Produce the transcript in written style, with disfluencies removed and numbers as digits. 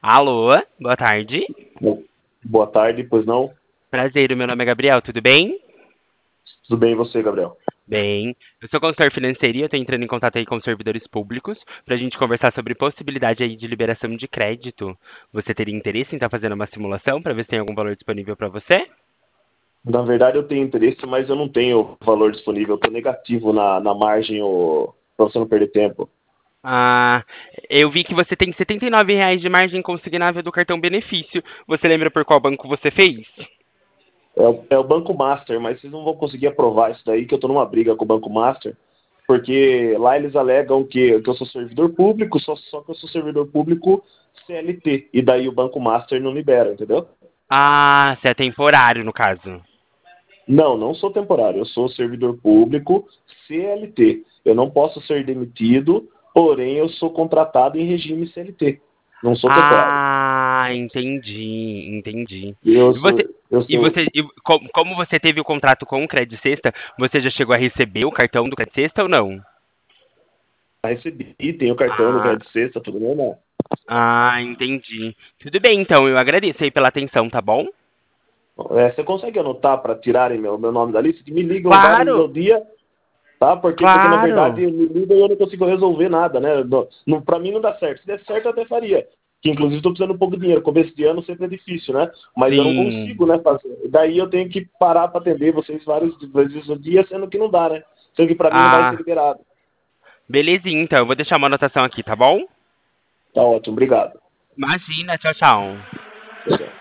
Alô, boa tarde. Boa tarde, pois não? Prazer, o meu nome é Gabriel, tudo bem? Tudo bem e você, Gabriel? Bem. Eu sou consultor financeiro e eu tô entrando em contato aí com os servidores públicos pra gente conversar sobre possibilidade aí de liberação de crédito. Você teria interesse em estar fazendo uma simulação pra ver se tem algum valor disponível pra você? Na verdade, eu tenho interesse, mas eu não tenho valor disponível. Eu estou negativo na margem para você não perder tempo. Ah, eu vi que você tem R$ 79 de margem consignável do cartão benefício. Você lembra por qual banco você fez? É o Banco Master, mas vocês não vão conseguir aprovar isso daí, que eu estou numa briga com o Banco Master, porque lá eles alegam que eu sou servidor público, só que eu sou servidor público CLT, e daí o Banco Master não libera, entendeu? Ah, você é temporário no caso. Não, não sou temporário, eu sou servidor público CLT. Eu não posso ser demitido, porém eu sou contratado em regime CLT. Não sou temporário. Ah, entendi. Eu E sou, você, eu sou, como você teve o contrato com o Credit Sexta, você já chegou a receber o cartão do Credit Sexta ou não? recebi, tenho cartão no Ah, Crédito Sexta, tudo normal. entendi. Tudo bem, então, eu agradeço aí pela atenção, tá bom? Você consegue anotar para tirarem meu nome da lista? Que me ligam vários Claro, ao dia, tá? Porque na verdade claro. me ligam e eu não consigo resolver nada, né? Para mim não dá certo. Se der certo, eu até faria. Que inclusive estou precisando de um pouco de dinheiro. Começo de ano sempre é difícil, né? Mas eu não consigo, Sim. né, fazer. Daí eu tenho que parar para atender vocês várias vezes no dia, sendo que não dá, né? Sendo que para mim não vai ser Ah, liberado. belezinha, então, eu vou deixar uma anotação aqui, tá bom? Tá ótimo, obrigado. Imagina, tchau, tchau. Tchau, tchau.